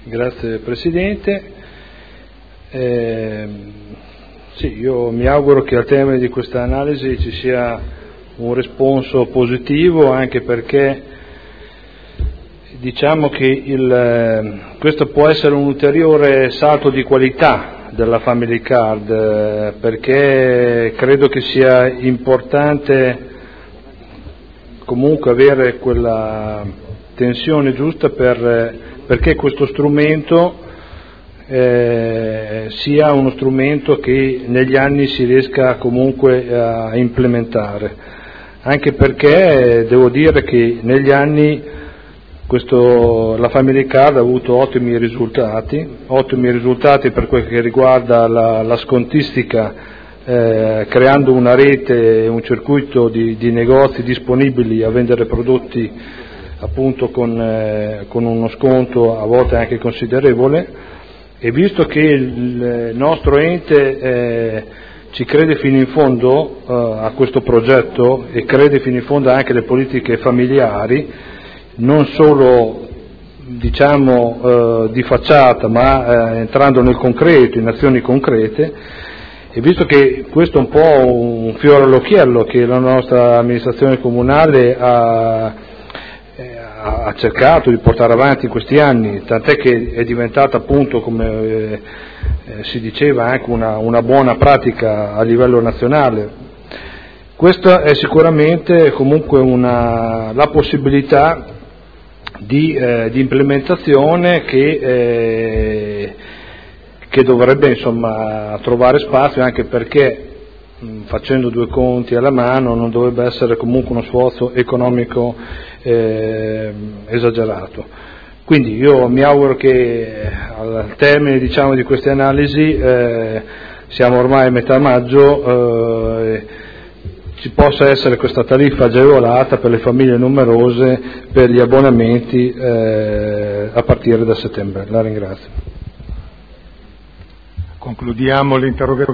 Grazie Presidente. Sì, io mi auguro che al termine di questa analisi ci sia un responso positivo, anche perché diciamo che questo può essere un ulteriore salto di qualità della Family Card, perché credo che sia importante comunque avere quella tensione giusta perché questo strumento sia uno strumento che negli anni si riesca comunque a implementare, anche perché devo dire che negli anni la Family Card ha avuto ottimi risultati per quel che riguarda la scontistica, creando una rete e un circuito di negozi disponibili a vendere prodotti appunto con uno sconto a volte anche considerevole. E visto che il nostro ente ci crede fino in fondo a questo progetto e crede fino in fondo anche alle politiche familiari, non solo diciamo di facciata, ma entrando nel concreto, in azioni concrete, e visto che questo è un po' un fiore all'occhiello che la nostra amministrazione comunale ha cercato di portare avanti in questi anni, tant'è che è diventata appunto, come si diceva, anche una buona pratica a livello nazionale. Questa è sicuramente comunque la possibilità di implementazione che dovrebbe insomma trovare spazio, anche perché facendo due conti alla mano non dovrebbe essere comunque uno sforzo economico esagerato. Quindi io mi auguro che al termine diciamo di queste analisi, siamo ormai a metà maggio, ci possa essere questa tariffa agevolata per le famiglie numerose per gli abbonamenti a partire da settembre. La ringrazio. Concludiamo l'interrogazione.